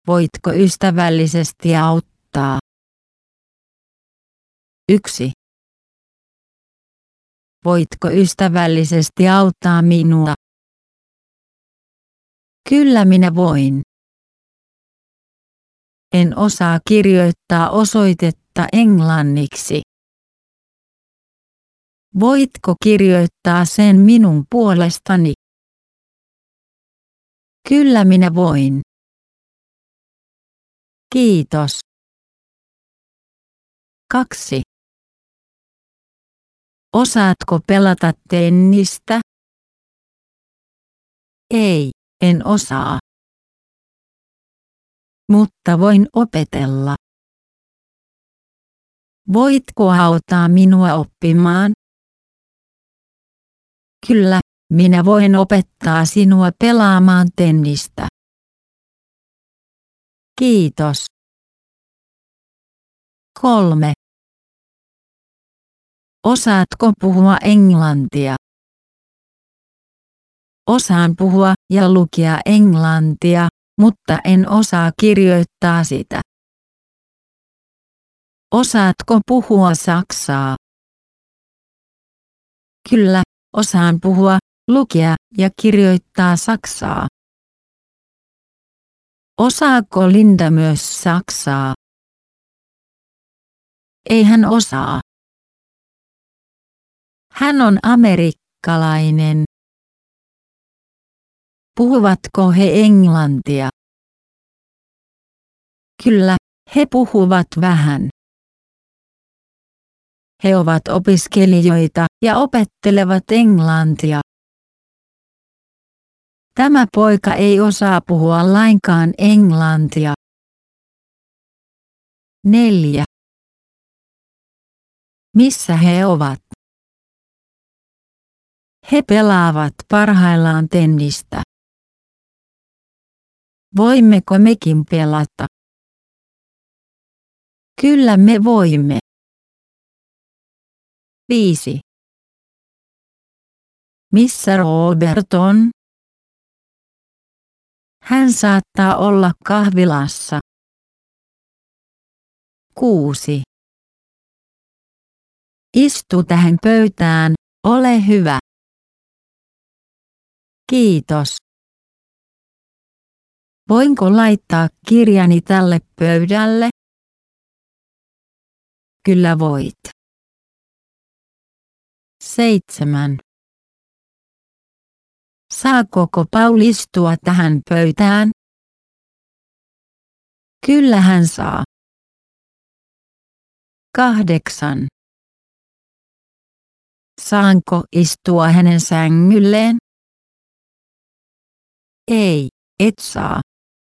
Voitko ystävällisesti auttaa? 1. Voitko ystävällisesti auttaa minua? Kyllä minä voin. En osaa kirjoittaa osoitetta englanniksi. Voitko kirjoittaa sen minun puolestani? Kyllä minä voin. Kiitos. 2. Osaatko pelata tennistä? Ei, en osaa. Mutta voin opetella. Voitko auttaa minua oppimaan? Kyllä, minä voin opettaa sinua pelaamaan tennistä. Kiitos. 3. Osaatko puhua englantia? Osaan puhua ja lukea englantia, mutta en osaa kirjoittaa sitä. Osaatko puhua saksaa? Kyllä, osaan puhua, lukea ja kirjoittaa saksaa. Osaako Linda myös saksaa? Ei hän osaa. Hän on amerikkalainen. Puhuvatko he englantia? Kyllä, he puhuvat vähän. He ovat opiskelijoita ja opettelevat englantia. Tämä poika ei osaa puhua lainkaan englantia. 4. Missä he ovat? He pelaavat parhaillaan tennistä. Voimmeko mekin pelata? Kyllä me voimme. 5. Missä Robert on? Hän saattaa olla kahvilassa. 6. Istu tähän pöytään, ole hyvä. Kiitos. Voinko laittaa kirjani tälle pöydälle? Kyllä voit. 7. Saako Paul istua tähän pöytään? Kyllä hän saa. 8. Saanko istua hänen sängylleen? Ei, et saa.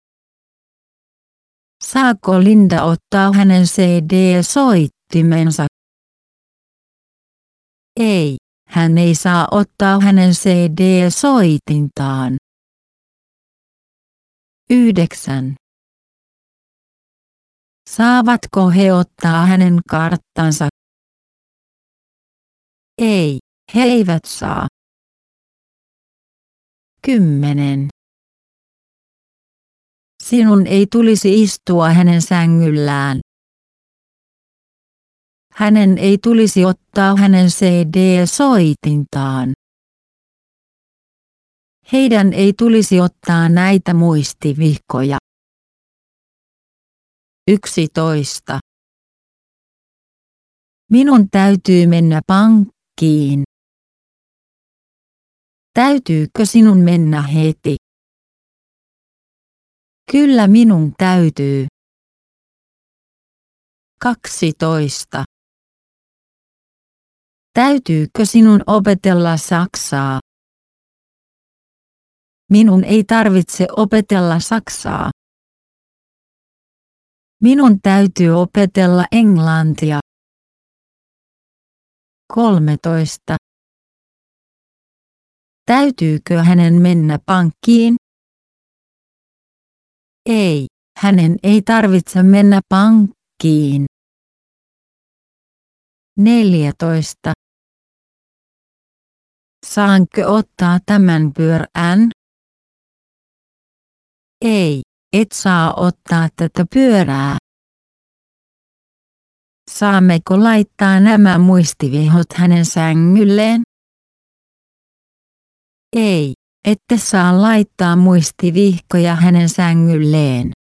Saako Linda ottaa hänen CD-soittimensa? Ei, hän ei saa ottaa hänen CD-soitintaan. 9. Saavatko he ottaa hänen karttansa? Ei, he eivät saa. 10. Sinun ei tulisi istua hänen sängyllään. Hänen ei tulisi ottaa hänen CD-soitintaan. Heidän ei tulisi ottaa näitä muistivihkoja. 11. Minun täytyy mennä pankkiin. Täytyykö sinun mennä heti? Kyllä minun täytyy. 12. Täytyykö sinun opetella saksaa? Minun ei tarvitse opetella saksaa. Minun täytyy opetella englantia. 13. Täytyykö hänen mennä pankkiin? Ei, hänen ei tarvitse mennä pankkiin. 14. Saanko ottaa tämän pyörän? Ei, Et saa ottaa tätä pyörää. Saammeko laittaa nämä muistivihot hänen sängylleen? Ei, ette saa laittaa muistivihkoja hänen sängylleen.